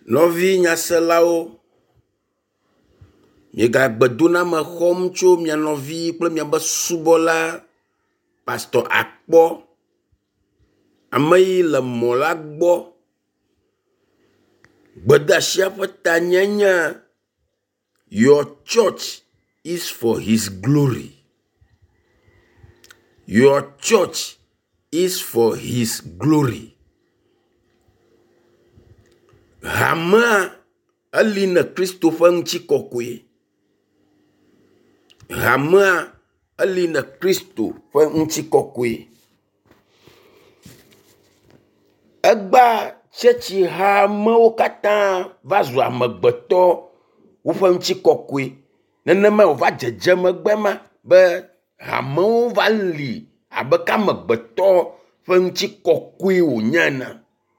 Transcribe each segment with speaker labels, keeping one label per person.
Speaker 1: Novi nyaselao, miegagbedo me xɔm tso mia novi kple miabe subɔla Pastor Akpɔ, ame yi le mɔ la gbɔ. Gbedeasia ƒe tanye nye your church is for his glory. Your church is for his glory. Hamea eli ne Kristo ƒe ŋutikɔkɔe. Hamea eli ne Kristo ƒe ŋutikɔkɔe. Egba tsetsi hamewo katã va zu amegbetɔ woƒe ŋutikɔkɔe. Nenema wòva dzedze megbe ma be hamewo va li abe ke amegbetɔ ƒe ŋutikɔkɔe wònye ene.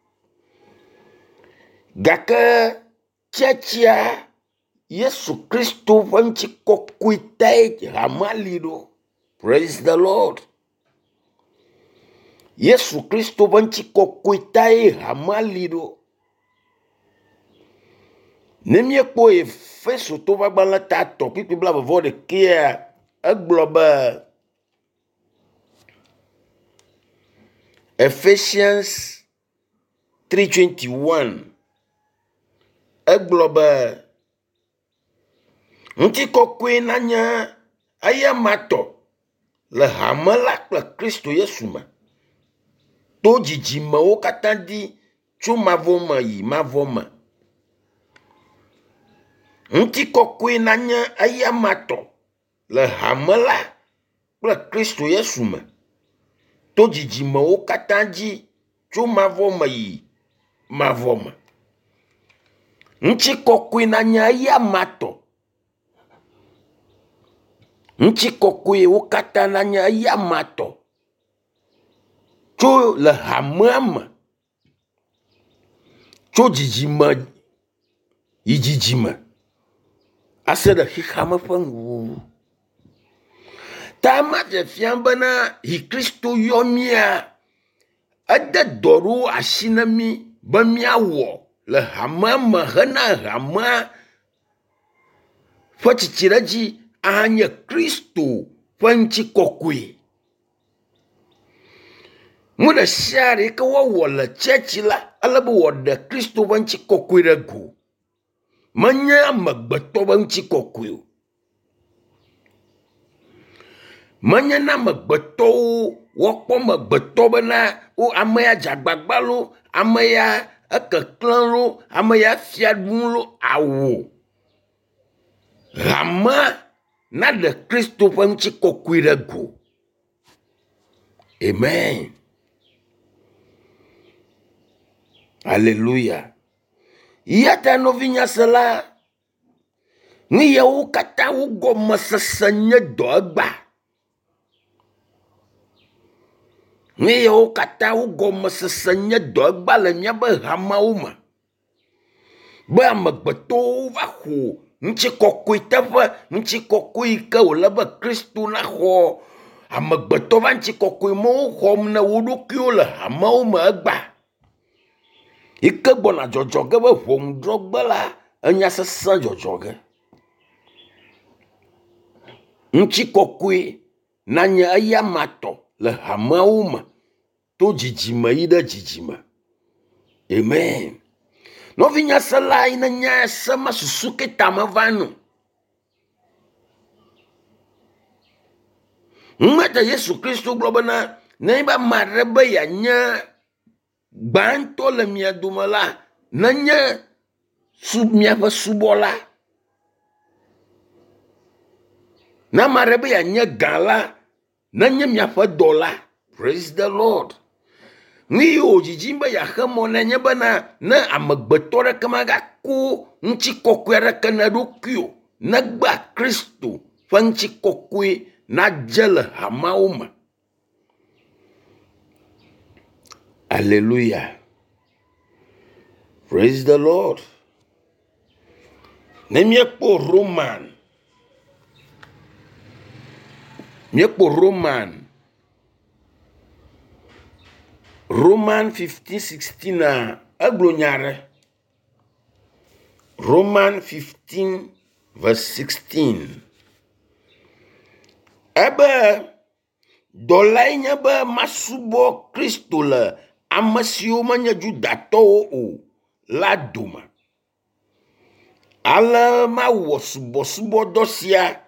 Speaker 1: Gake tsetsia Yesu Kristo ƒe ŋutikɔkɔe tae hamea li ɖo. Praise the Lord. Yesu Kristo ƒe ŋutikɔkɔe tae hamea li ɖo. Ne míekpɔ Efeso to ƒe agbalẽ tatɔ kpikpi 21 egblɔ be Ephesians 3:21 egblɔ be ŋutikɔkɔe nanye eya matɔ le hame la kple Kristo Yesu me to dzidzimewo katã di tso mavɔ me yi mavɔ me. Ŋutikɔkɔe nanye eya matɔ le hame la kple Kristo Yesu me to dzidzimewo katã dzi tso mavɔ me yi mavɔ me. Ŋutikɔkɔe nanye eya matɔ. Ŋutikɔkɔewo katã nanye eya matɔ tso le hamea me, tso dzidzime yi dzidzime ase ɖe xexame ƒe ŋuwuwu. Ta ma dze fia bena yi Kristo yɔ mía, ede dɔ ɖo asi na mí be míawɔ le hamea me hena hamea ƒe tsitsiɖedzi anye Kristo ƒe ŋutikɔkɔe. Nu ɖe sia ɖe ke wɔwɔ le tsetsi la, ele be wɔɖe Kristo ƒe ŋutikɔkɔe ɖe go. Menye amegbetɔ ƒe ŋutikɔkɔe o. Menye na amegbetɔwo woakpɔ megbetɔ bena o ame ya dzagbagba lo, ame ya ekeklẽ lo, ame ya fia ɖum lo, awo. Hamea naɖe Kristo ƒe ŋutikɔkɔe ɖe go. Amen. Hallelujah. Yata novi nyasela, nu yewo katã wo gɔmesese nye dɔ egba. Nu yewo katã wo gɔmesese nye dɔ egba le míabe hameawo me. Be amegbetɔwo va xo ŋutikɔkɔe teƒe, ŋutikɔkɔe yi ke wòle be Kristo na xɔ amegbetɔ va ŋutikɔkɔe mewo xɔm ne wo ɖokuiwo le hameawo me egba. Yi ke gbɔna dzɔdzɔge be ʋɔnudrɔ̃gbe la enya sesẽ dzɔdzɔge. Ŋutikɔkɔe nanye eya matɔ le hameawo me to dzidzime yi ɖe dzidzime. Amen. Novi nyasela yi ne nya se ma susu ke tame va no. Mmete Yesu Kristo gblɔ bena ne be ame aɖe be yeanye gbãtɔ le mia dome la, nenye miaƒe subɔla. Ne ame aɖe be yeanye gã la, nenye miaƒe dɔla. Praise the Lord. Nu yi wò dzidzim be yaxe mɔ nenye bena ne amegbetɔ ɖeke magako ŋutikɔkɔe aɖeke ne ɖokui o, negba Kristo ƒe ŋutikɔkɔe nadze le hameawo me. Hallelujah. Praise the Lord. Ne míekpɔ Roman 15:16 egblɔ nya ɖe. Romans 15 verse 16. Ebe dolainya be masubo Kristo le amesiwo menye Judatɔwo o la dome. Ale mawɔ subɔsubɔdɔ sia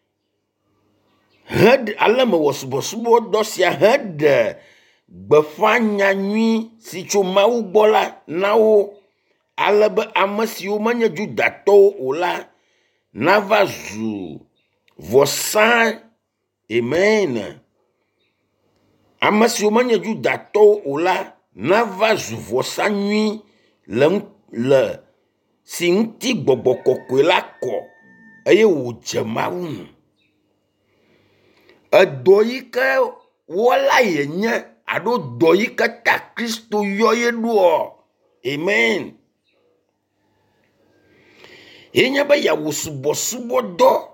Speaker 1: heɖe gbeƒã nyanyui si tso Mawu gbɔ la na wo, ale be ame siwo menye Judatɔwo o la nava zu vɔsa. Amen. Ame siwo menye Judatɔwo o la nava zu vɔsa nyui le si ŋuti Gbɔgbɔ Kɔkɔe la kɔ eye wòdze Mawu nu. Edɔ yi ke wɔla yenye alo dɔ yi ke ta Kristo yɔ ye ɖoa. Amen. Yenye be yawɔ subɔsubɔdɔ.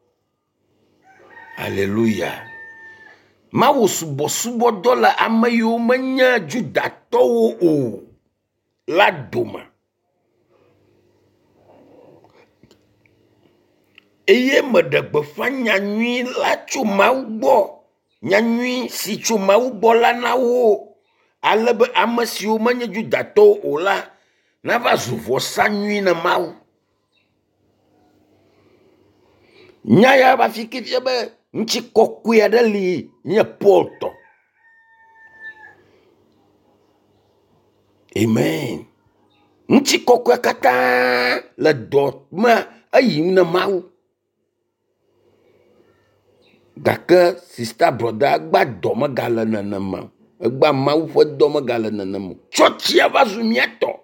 Speaker 1: Alléluia. Mawu subɔsubɔdɔ le ame yiwo menye Judatɔwo o la dome. Eye meɖe gbeƒã nyanyui la tso Mawu gbɔ, nyanyui si tso Mawu gbɔ la na wo, ale be ame siwo menye Judatɔwo o la nava zu vɔsa nyui na Mawu. Nya ya va fi ke fia be ŋutsi kɔkɔe aɖe li nye Paul tɔ. Amen. Ŋutsi kɔkɔe katã le dɔ me eyim na Mawu. Gake sista broda gba dɔ megale nenema. Egba Mawu ƒe dɔ megale nenema. Tsɔtsia va zu miatɔ.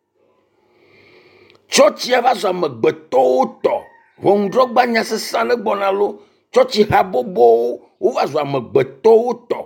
Speaker 1: Tsɔtsia va zu amegbetɔwo tɔ. Ʋɔnudrɔ̃gba nyasese aɖe gbɔna lo. Tsɔtsi habobowo wova zu amegbetɔwo tɔ.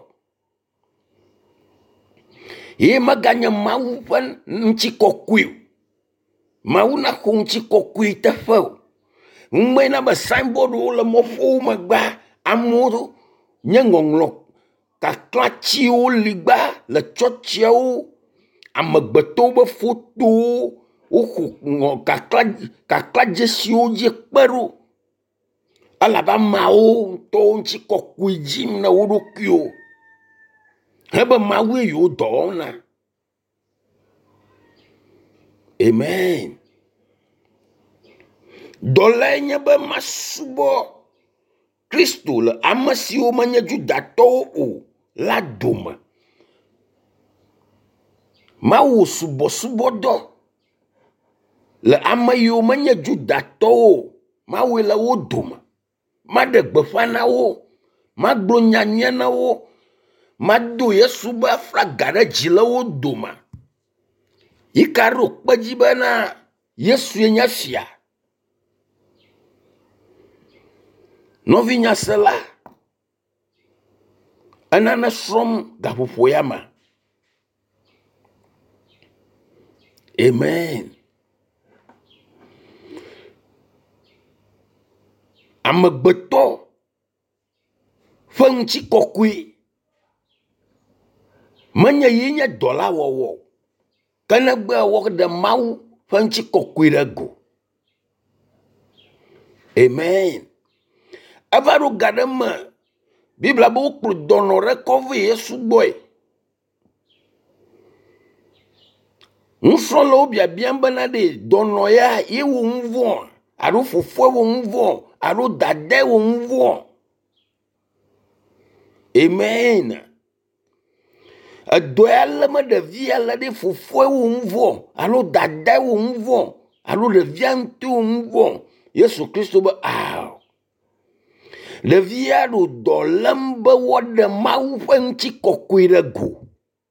Speaker 1: Ye meganye Mawu ƒe ŋutikɔkɔe o. Mawu na xɔ ŋutikɔkɔe teƒe o. Ŋume na be signboardwo le mɔƒowo megba. Amewo nye ŋɔŋlɔ kaklãtsiwo li gba le tsɔtsiawo. Amegbetɔwo be fotowo woxɔ kaklãdzesiwo dzi kpe ɖo. Elabe ameawo ŋutɔwo ŋutikɔkɔe dzim na wo ɖokuiwo. Hebe Mawue yiwo dɔ wɔm na. Amen. Dɔlae nye be masubɔ Kristo le ame siwo menye Judatɔwo o la dome. Mawu subɔsubɔdɔ le ame yiwo menye Judatɔwo o. Mawu le wo dome. Maɖe gbeƒã na wo. Magblɔ nyanyuia na wo. Mado Yesu be aflaga ɖe dzi le wo dome. Yi ka ɖo kpedzi bena Yesu nye fia. Nɔvi nyasela, enane srɔ̃m gaƒoƒo ya me. Amen. Amegbetɔ ƒe ŋutikɔkɔe menye yi nye dɔ la wɔwɔ, ke negbe wɔ ɖe Mawu ƒe ŋutikɔkɔe ɖe go. Amen. Eva ɖo ga ɖe me, Biblia be wokplɔ dɔnɔ ɖe kɔ ve Yesu gbɔe. Nusrɔ̃lawo biabiam bena ɖe dɔnɔ ya ye wo ŋu vɔ alo fofoa wo ŋu vɔ alo dadae wo ŋu vɔ. Amen. Edɔ ya le me ɖevia le ɖe fofoa wo ŋu vɔ alo dadae wo ŋu vɔ alo ɖevia ŋuti wo ŋu vɔ. Yesu Kristo be ɖevia ɖo dɔ lém be woaɖe Mawu ƒe ŋutikɔkɔe ɖe go.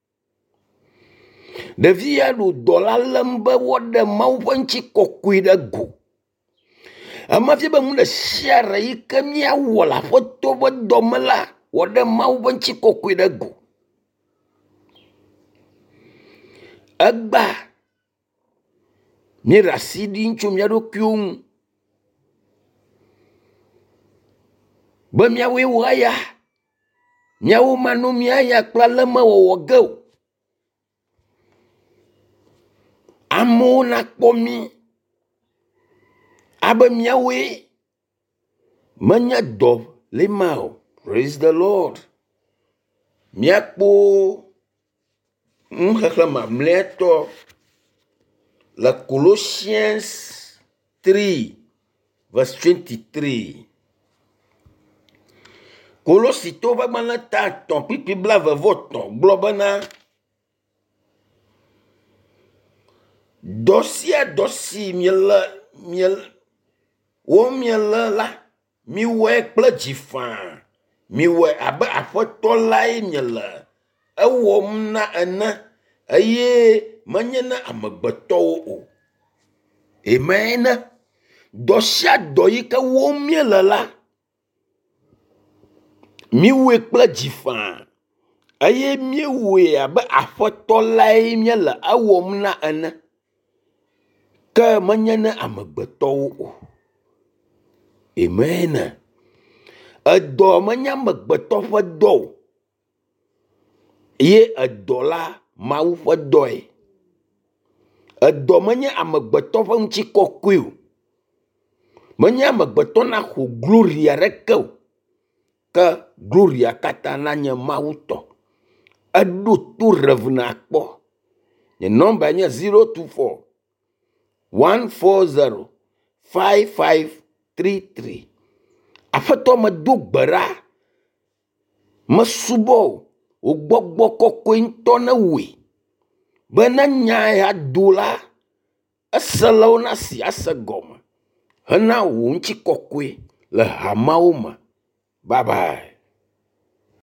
Speaker 1: Ɖevia ɖo dɔ la lém be woaɖe Mawu ƒe ŋutikɔkɔe ɖe go. Emefia be ŋu ɖe sia ɖe yi ke míawɔ le Aƒetɔ ƒe dɔ me la, woaɖe Mawu ƒe ŋutikɔkɔe ɖe go. Egba míeɖe asi ɖi tso mía ɖokuiwo ŋu. Be míawoe wɔ eya, míawo manɔ míaya kple alemewɔwɔ ge o. Amewo nakpɔ mí abe miawoe menye dɔ le ma o. Praise the Lord. Miakpo xexle mamlɛtɔ le Colossians 3 verse 23. Kolosito va gbalẽ ta atɔ̃ kpikpi blaeve-vɔ-etɔ̃ gblɔ bena dɔ sia dɔ si miele la, miwɔe kple dzi faa, miwɔe abe aƒetɔ lae miele ewɔm na ene, eye menye na amegbetɔwo o. Amen. Dɔ sia dɔ yi ke wɔm miele la, miwɔe kple dzi faa, eye miewɔe abe aƒetɔ lae miele ewɔm na ene, ke menye na amegbetɔwo o. Amen. Edɔ menye amegbetɔ ƒe dɔ o, ye edɔ la Mawu ƒe dɔe. Edɔ menye amegbetɔ ƒe ŋutikɔkɔe o, menye amegbetɔ na xɔ glory aɖeke o, ke gloria katã na nye Mawu tɔ. Eɖo to revna kpɔ. Nye nɔmba nye 024 140 5533. Aƒetɔ medo gbe ɖa, mesubɔ wò gbɔgbɔ kɔkɔe ŋutɔ ne woe, be ne nya ya do la, ese le wo na si ase gɔme hena wò ŋutikɔkɔe le hamawo me. Bye bye.